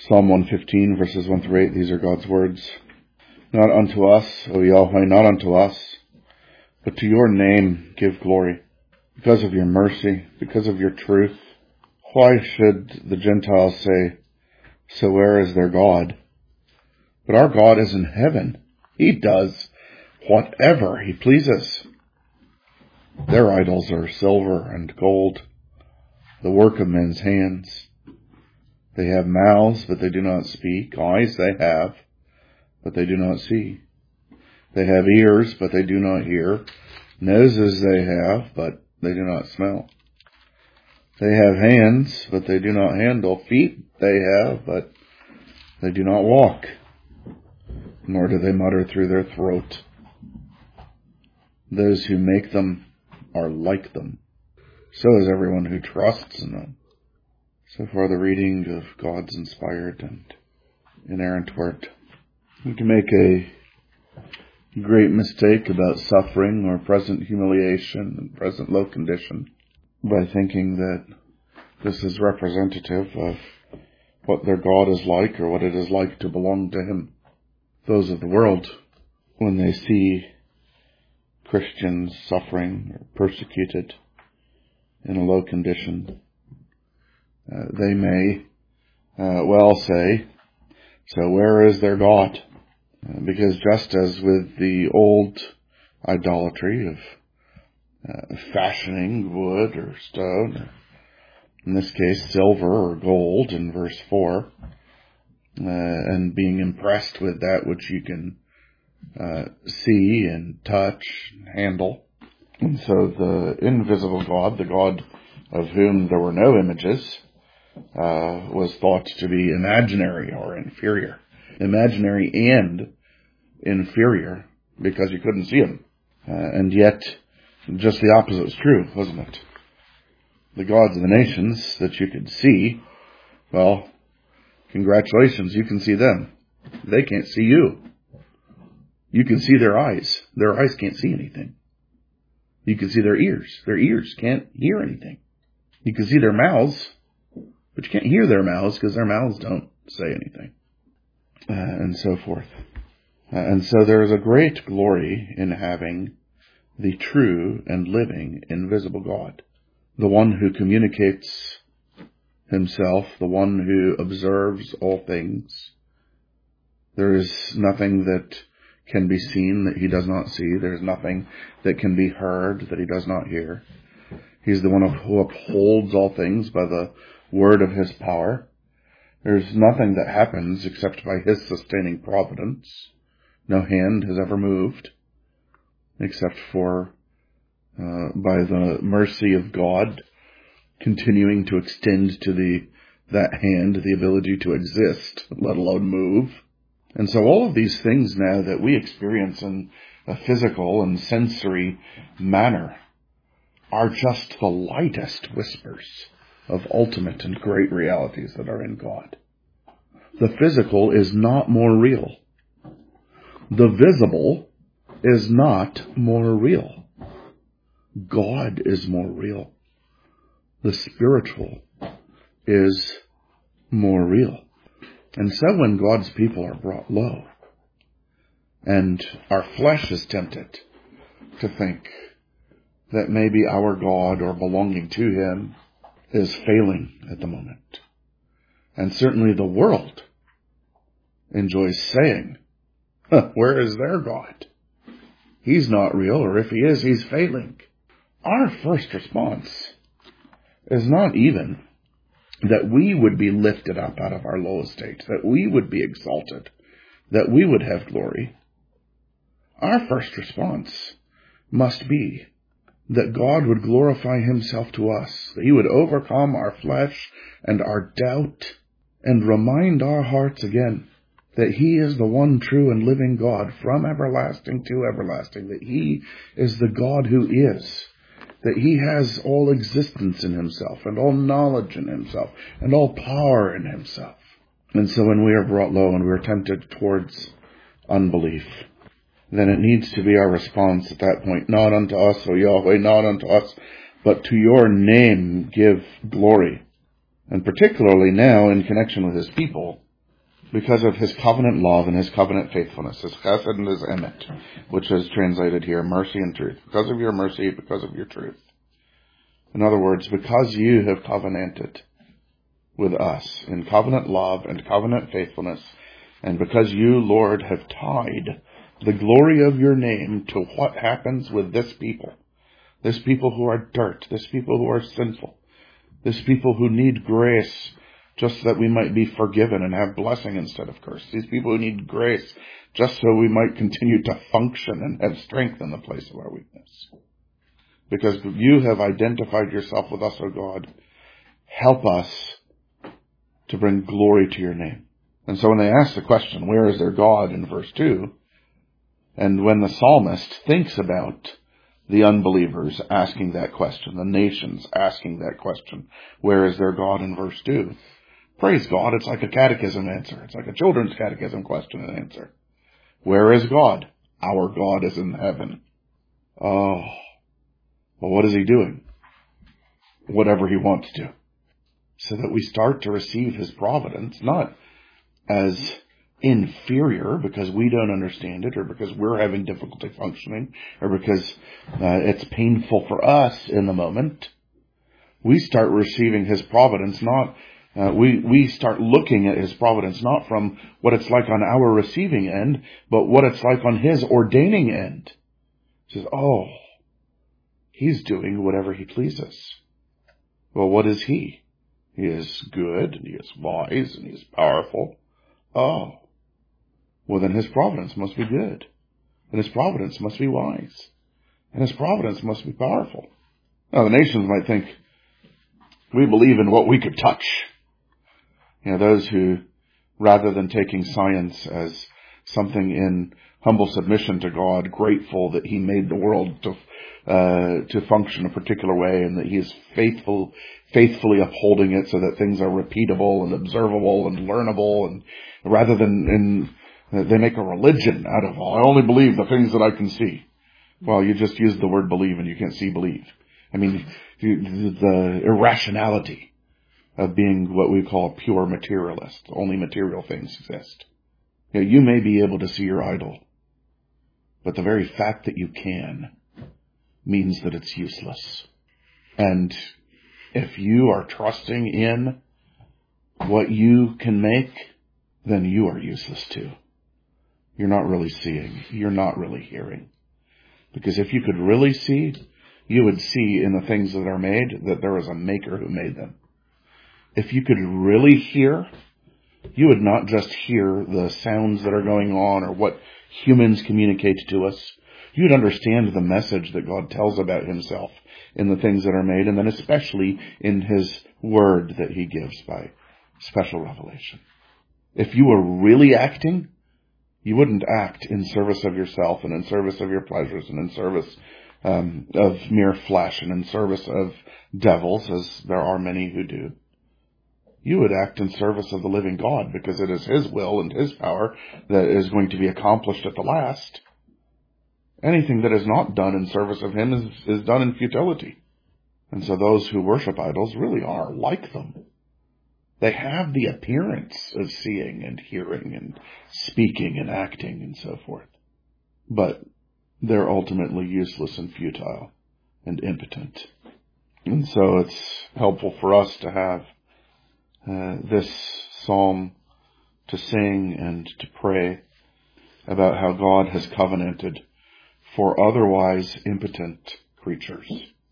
Psalm 115, verses 1 through 8, these are God's words. Not unto us, O Yahweh, not unto us, but to your name give glory, because of your mercy, because of your truth. Why should the Gentiles say, so where is their God? But our God is in heaven. He does whatever he pleases. Their idols are silver and gold, the work of men's hands. They have mouths, but they do not speak. Eyes they have, but they do not see. They have ears, but they do not hear. Noses they have, but they do not smell. They have hands, but they do not handle. Feet they have, but they do not walk. Nor do they mutter through their throat. Those who make them are like them. So is everyone who trusts in them. So far the reading of God's inspired and inerrant word. We can make a great mistake about suffering or present humiliation and present low condition by thinking that this is representative of what their God is like or what it is like to belong to Him. Those of the world, when they see Christians suffering or persecuted in a low condition, they may well say, so where is their God? Because just as with the old idolatry of fashioning wood or stone, or in this case silver or gold in verse 4, and being impressed with that which you can see and touch and handle. And so the invisible God, the God of whom there were no images, was thought to be imaginary or inferior. Imaginary and inferior because you couldn't see him. And yet, just the opposite was true, wasn't it? The gods of the nations that you could see, well, congratulations, you can see them. They can't see you. You can see their eyes. Their eyes can't see anything. You can see their ears. Their ears can't hear anything. You can see their mouths, but you can't hear their mouths because their mouths don't say anything. And so forth. And so there is a great glory in having the true and living invisible God. The one who communicates himself, the one who observes all things. There is nothing that can be seen that he does not see. There is nothing that can be heard that he does not hear. He's the one who upholds all things by the word of his power. There's nothing that happens except by his sustaining providence. No hand has ever moved except for by the mercy of God continuing to extend to that hand the ability to exist, let alone move. And so all of these things now that we experience in a physical and sensory manner are just the lightest whispers of ultimate and great realities that are in God. The physical is not more real. The visible is not more real. God is more real. The spiritual is more real. And so when God's people are brought low, and our flesh is tempted to think that maybe our God or belonging to Him is failing at the moment. And certainly the world enjoys saying, where is their God? He's not real, or if he is, he's failing. Our first response is not even that we would be lifted up out of our low estate, that we would be exalted, that we would have glory. Our first response must be that God would glorify himself to us, that he would overcome our flesh and our doubt and remind our hearts again that he is the one true and living God from everlasting to everlasting, that he is the God who is, that he has all existence in himself and all knowledge in himself and all power in himself. And so when we are brought low and we are tempted towards unbelief, then it needs to be our response at that point, not unto us, O Yahweh, not unto us, but to your name give glory. And particularly now in connection with his people, because of his covenant love and his covenant faithfulness, his chesed and his emet, which is translated here, mercy and truth. Because of your mercy, because of your truth. In other words, because you have covenanted with us in covenant love and covenant faithfulness, and because you, Lord, have tied the glory of your name to what happens with this people who are dirt, this people who are sinful, this people who need grace just that we might be forgiven and have blessing instead of curse, these people who need grace just so we might continue to function and have strength in the place of our weakness. Because you have identified yourself with us, O God, help us to bring glory to your name. And so when they ask the question, where is their God, in verse 2, and when the psalmist thinks about the unbelievers asking that question, the nations asking that question, where is their God, in verse 2, praise God, it's like a catechism answer. It's like a children's catechism question and answer. Where is God? Our God is in heaven. Oh, well, what is he doing? Whatever he wants to. So that we start to receive his providence, not as inferior because we don't understand it, or because we're having difficulty functioning, or because it's painful for us in the moment. We start receiving his providence, we start looking at his providence not from what it's like on our receiving end, but what it's like on his ordaining end. He says, oh, he's doing whatever he pleases. Well, what is he? He is good, and he is wise, and he is powerful. Oh, well then his providence must be good, and his providence must be wise, and his providence must be powerful. Now the nations might think, we believe in what we could touch. Those who, rather than taking science as something in humble submission to God, grateful that he made the world to function a particular way, and that he is faithfully upholding it so that things are repeatable and observable and learnable, and rather than they make a religion out of all. I only believe the things that I can see. Well, you just used the word believe and you can't see believe. I mean, the irrationality of being what we call a pure materialist. Only material things exist. You may be able to see your idol, but the very fact that you can means that it's useless. And if you are trusting in what you can make, then you are useless too. You're not really seeing. You're not really hearing. Because if you could really see, you would see in the things that are made that there is a maker who made them. If you could really hear, you would not just hear the sounds that are going on or what humans communicate to us. You'd understand the message that God tells about himself in the things that are made, and then especially in his word that he gives by special revelation. If you were really acting, you wouldn't act in service of yourself and in service of your pleasures and in service of mere flesh and in service of devils, as there are many who do. You would act in service of the living God, because it is his will and his power that is going to be accomplished at the last. Anything that is not done in service of him is done in futility. And so those who worship idols really are like them. They have the appearance of seeing and hearing and speaking and acting and so forth. But they're ultimately useless and futile and impotent. And so it's helpful for us to have this psalm to sing and to pray about how God has covenanted for otherwise impotent creatures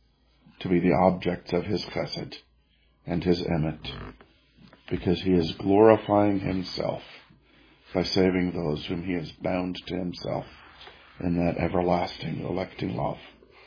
to be the objects of his chesed and his emet, because he is glorifying himself by saving those whom he has bound to himself in that everlasting electing love.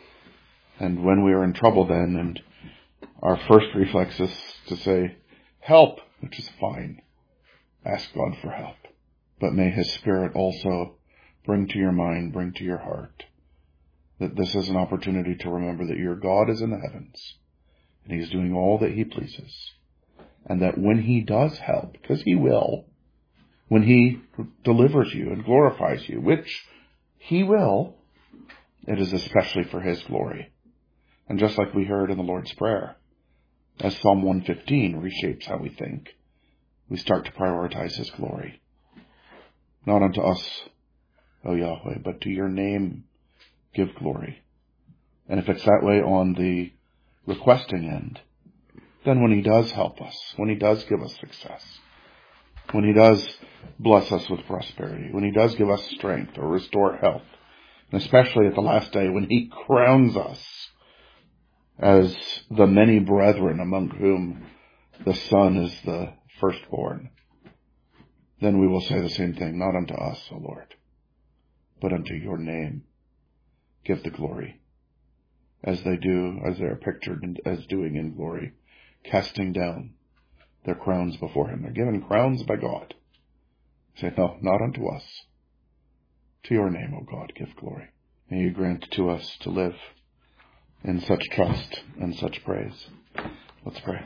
And when we are in trouble then, and our first reflex is to say, help, which is fine. Ask God for help. But may his Spirit also bring to your mind, bring to your heart, that this is an opportunity to remember that your God is in the heavens, and he's doing all that he pleases. And that when he does help, because he will, when he delivers you and glorifies you, which he will, it is especially for his glory. And just like we heard in the Lord's Prayer, as Psalm 115 reshapes how we think, we start to prioritize his glory. Not unto us, O Yahweh, but to your name give glory. And if it's that way on the requesting end, then when he does help us, when he does give us success, when he does bless us with prosperity, when he does give us strength or restore health, and especially at the last day when he crowns us as the many brethren among whom the Son is the firstborn, then we will say the same thing, not unto us, O Lord, but unto your name give the glory, as they are pictured as doing in glory, casting down their crowns before him. They're given crowns by God. Say, no, not unto us. To your name, O God, give glory. May you grant to us to live in such trust and such praise. Let's pray.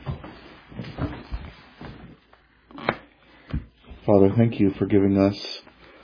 Father, thank you for giving us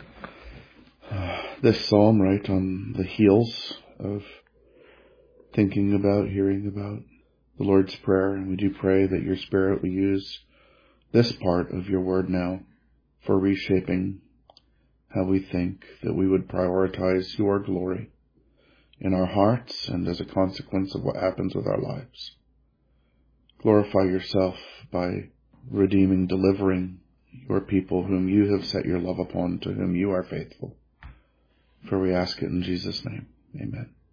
this psalm right on the heels of thinking about, hearing about the Lord's Prayer. And we do pray that your Spirit will use this part of your word now for reshaping how we think, that we would prioritize your glory in our hearts and as a consequence of what happens with our lives. Glorify yourself by redeeming, delivering your people whom you have set your love upon, to whom you are faithful. For we ask it in Jesus' name. Amen.